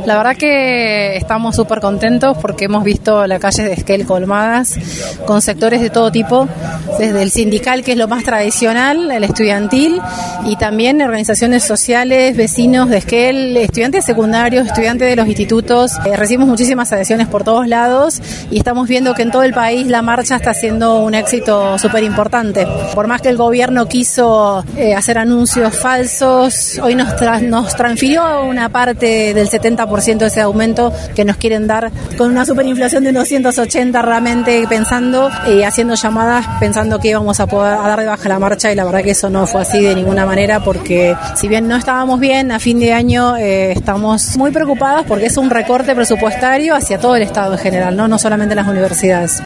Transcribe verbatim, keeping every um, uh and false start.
La verdad que estamos súper contentos porque hemos visto las calles de Esquel colmadas con sectores de todo tipo, desde el sindical, que es lo más tradicional, el estudiantil, y también organizaciones sociales, vecinos de Esquel, estudiantes secundarios, estudiantes de los institutos. Eh, recibimos muchísimas adhesiones por todos lados y estamos viendo que en todo el país la marcha está siendo un éxito súper importante. Por más que el gobierno quiso eh, hacer anuncios falsos, hoy nos, tra- nos transfirió una parte del setenta por ciento de ese aumento que nos quieren dar con una superinflación de unos ciento ochenta, realmente pensando y eh, haciendo llamadas pensando que íbamos a poder a dar de baja la marcha, y la verdad que eso no fue así de ninguna manera, porque si bien no estábamos bien a fin de año, eh, estamos muy preocupados porque es un recorte presupuestario hacia todo el Estado en general, no, no solamente las universidades.